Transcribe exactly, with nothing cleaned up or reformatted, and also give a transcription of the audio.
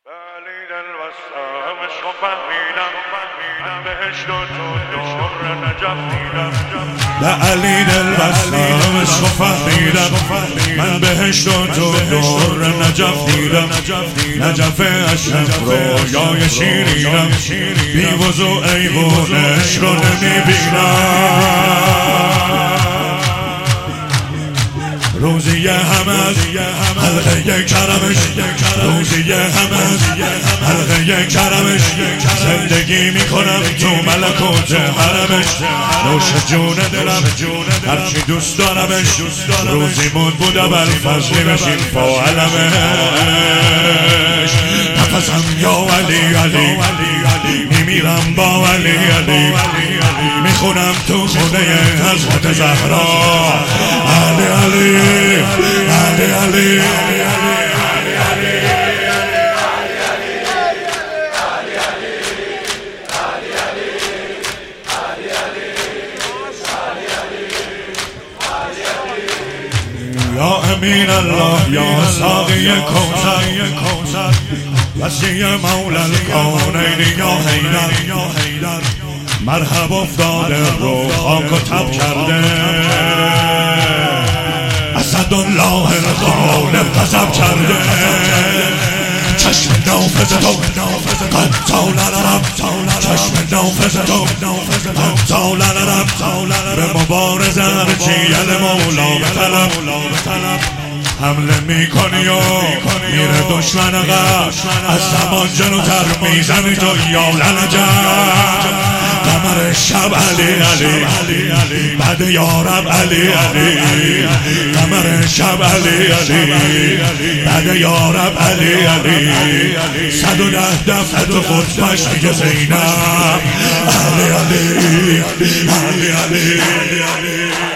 علی دل بستم عشق و فهمیدم من بهشت و تو دور نجف دیدم به علی دل بستم عشق و فهمیدم من بهشت و تو دور نجف دیدم نجف اشرف رویای شیرینم بی وضو ایوونش رو نمیبینم روزی هم از حلقه کرمش روزی هم از حلقه کرمش زندگی میکنم تو ملکوت حرمش نوش جون دلم هرچی دوست دارمش روزی مود بود اول فضلی بشیم با علمش نفسم یا ولی علی میمیرم با ولی علی میخونم تو خونه حضرت زهرا علی علی علی علی یا امین الله یا ساقی کوثر وسیع مولا الکونین یا حیدر مرحب افتاده رو خاک و تب کرده اسدالله الغالب غضب کرده چشم نافذ تو قد طال العرب چشم نافذ تو قد طال العرب به مبارزه هرچی ال مولا بطلب حمله میکنی و میره دشمن غم از زمان جلوتر میزنی تو یا لنجم قمر شب علی علی بعد یارب علی علی قمر شب علی علی بعد یارب علی علی صد و ده دفعه تو خطبش میگه زینب علی علی علی علی علی